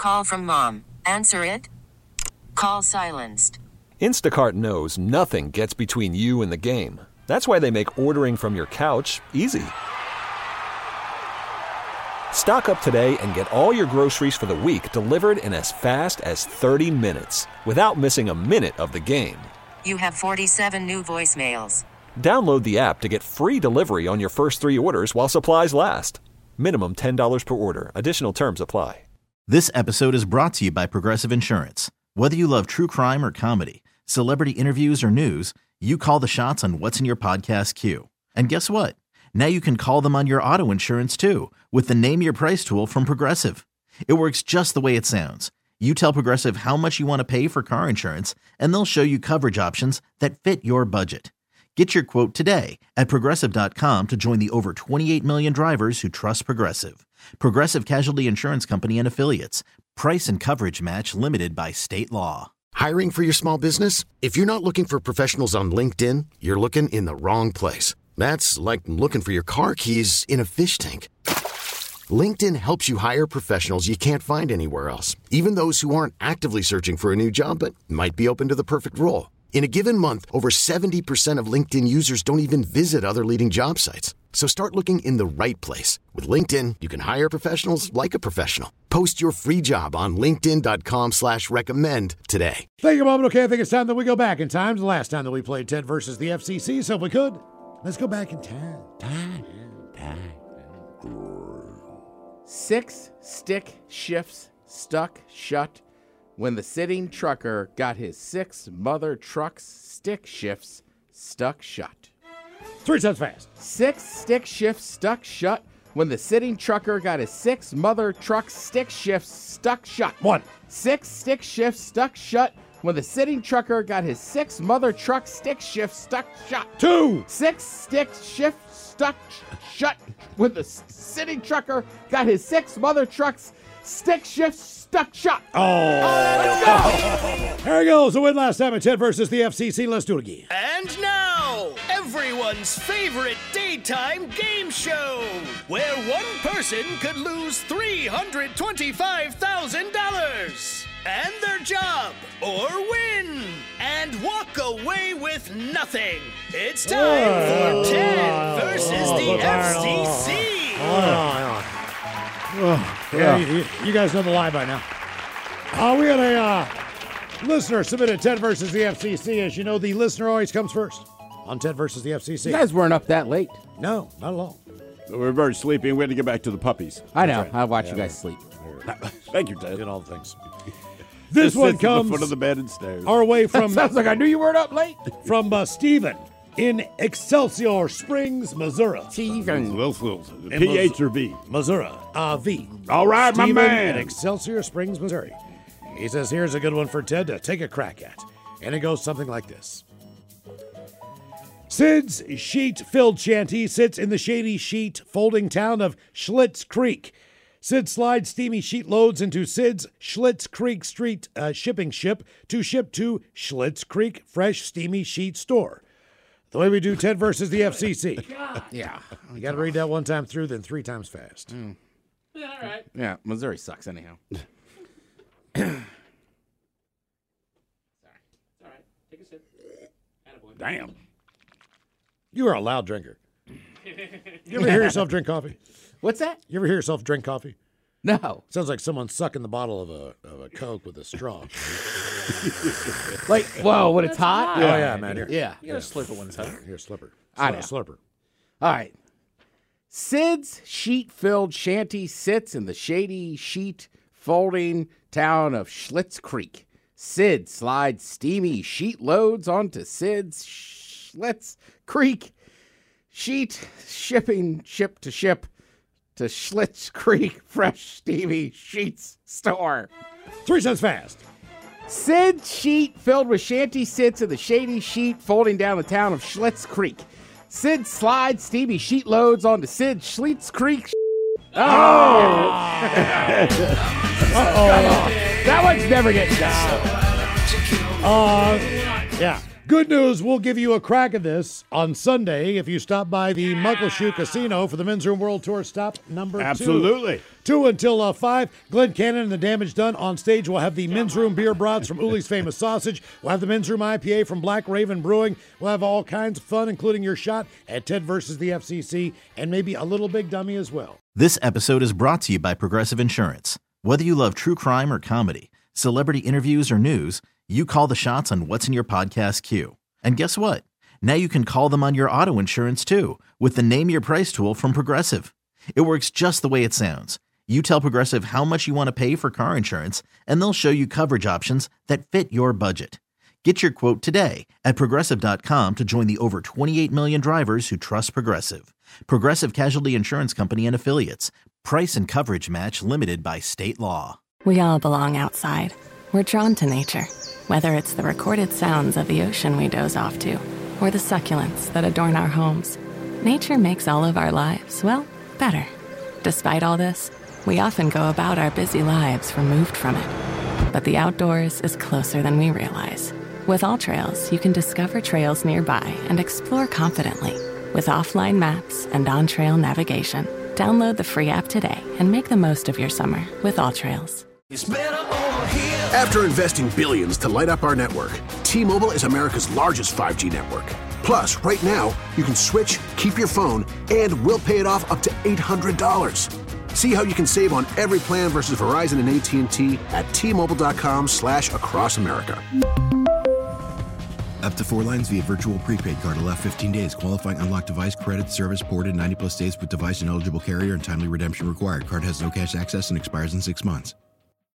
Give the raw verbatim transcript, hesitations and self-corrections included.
Call from mom. Answer it. Call silenced. Instacart knows nothing gets between you and the game. That's why they make ordering from your couch easy. Stock up today and get all your groceries for the week delivered in as fast as thirty minutes without missing a minute of the game. You have forty-seven new voicemails. Download the app to get free delivery on your first three orders while supplies last. Minimum ten dollars per order. Additional terms apply. This episode is brought to you by Progressive Insurance. Whether you love true crime or comedy, celebrity interviews or news, you call the shots on what's in your podcast queue. And guess what? Now you can call them on your auto insurance too with the Name Your Price tool from Progressive. It works just the way it sounds. You tell Progressive how much you want to pay for car insurance, and they'll show you coverage options that fit your budget. Get your quote today at Progressive dot com to join the over twenty-eight million drivers who trust Progressive. Progressive Casualty Insurance Company and Affiliates. Price and coverage match limited by state law. Hiring for your small business? If you're not looking for professionals on LinkedIn, you're looking in the wrong place. That's like looking for your car keys in a fish tank. LinkedIn helps you hire professionals you can't find anywhere else, even those who aren't actively searching for a new job but might be open to the perfect role. In a given month, over seventy percent of LinkedIn users don't even visit other leading job sites. So start looking in the right place. With LinkedIn, you can hire professionals like a professional. Post your free job on linkedin dot com slash recommend today. Thank you, Moment. Okay, I think it's time that we go back in time to the last time that we played Ted versus the F C C. So if we could, let's go back in time. Time. Time. Six stick shifts stuck shut when the sitting trucker got his six mother trucks stick shifts stuck shut. Three times fast. Six stick shifts stuck shut when the sitting trucker got his six mother truck stick shifts stuck shut. One. Six stick shifts stuck shut when the sitting trucker got his six mother truck stick shifts stuck shut. Two. Six stick shifts stuck sh- shut when the s- sitting trucker got his six mother trucks stick shifts stuck shut. Oh. Let's go. There he goes. The win last time at Ted versus the F C C. Let's do it again. And now, everyone's favorite daytime game show, where one person could lose three hundred twenty-five thousand dollars and their job, or win and walk away with nothing. It's time Oh. for Ted versus Oh, the look, F C Aaron. C. Oh, oh, yeah, you, you- you guys know the lie by now. Uh, we had a uh, listener submitted Ted versus the F C C. As you know, the listener always comes first on Ted versus the F C C. You guys weren't up that late. No, not at all. We're very sleepy and we had to get back to the puppies. I know. right. I watch Yeah, you guys sleep. Thank you, Ted. Did all the things. This Just one sits at comes the foot of the bed and stares. our way from Sounds like I knew you weren't up late. from uh, Stephen in Excelsior Springs, Missouri. Steven. Wills, Wills. P H or V? Missouri. Uh, V. All right, my Stephen man. in Excelsior Springs, Missouri. He says, here's a good one for Ted to take a crack at. And it goes something like this. Sid's sheet-filled shanty sits in the shady sheet folding town of Schlitz Creek. Sid slides steamy sheet loads into Sid's Schlitz Creek Street uh, shipping ship to ship to Schlitz Creek Fresh Steamy Sheet Store. The way we do Ted versus the F C C. Yeah. You got to read that one time through, then three times fast. Yeah, all right. Yeah, Missouri sucks anyhow. Damn. You are a loud drinker. You ever hear yourself drink coffee? What's that? You ever hear yourself drink coffee? No. Sounds like someone sucking the bottle of a of a Coke with a straw. Like, whoa, when it's hot? Oh yeah, man. Here, Yeah. You gotta slurp it when it's hot. here, slipper. I Sli- know. Slurper. All right. Sid's sheet-filled shanty sits in the shady sheet folding town of Schlitz Creek. Sid slides steamy sheet loads onto Sid's Schlitz Creek sheet shipping ship to ship to Schlitz Creek Fresh Steamy Sheets Store. Three cents fast. Sid's sheet filled with shanty sits in the shady sheet folding down the town of Schlitz Creek. Sid slides steamy sheet loads onto Sid Schlitz Creek. Oh! Uh-oh. That one's never getting done. Uh, yeah. Good news, we'll give you a crack at this on Sunday if you stop by the Muckleshoot Casino for the Men's Room World Tour stop number two. Absolutely. two until uh, five. Glenn Cannon and the Damage Done on stage. We'll have the Men's Room Beer Brats from Uli's Famous Sausage. We'll have the Men's Room I P A from Black Raven Brewing. We'll have all kinds of fun, including your shot at Ted versus the F C C, and maybe a little big dummy as well. This episode is brought to you by Progressive Insurance. Whether you love true crime or comedy, celebrity interviews or news, you call the shots on what's in your podcast queue. And guess what? Now you can call them on your auto insurance too with the Name Your Price tool from Progressive. It works just the way it sounds. You tell Progressive how much you want to pay for car insurance, and they'll show you coverage options that fit your budget. Get your quote today at Progressive dot com to join the over twenty-eight million drivers who trust Progressive. Progressive Casualty Insurance Company and Affiliates. Price and coverage match limited by state law. We all belong outside. We're drawn to nature, whether it's the recorded sounds of the ocean we doze off to, or the succulents that adorn our homes. Nature makes all of our lives, well, better. Despite all this, we often go about our busy lives removed from it. But the outdoors is closer than we realize. With AllTrails, you can discover trails nearby and explore confidently. With offline maps and on-trail navigation, download the free app today and make the most of your summer with AllTrails. After investing billions to light up our network, T-Mobile is America's largest five G network. Plus, right now, you can switch, keep your phone, and we'll pay it off up to eight hundred dollars. See how you can save on every plan versus Verizon and A T and T at T-Mobile.com slash across America. Up to four lines via virtual prepaid card. Allow fifteen days. Qualifying unlocked device credit service ported ninety plus days with device and eligible carrier and timely redemption required. Card has no cash access and expires in six months.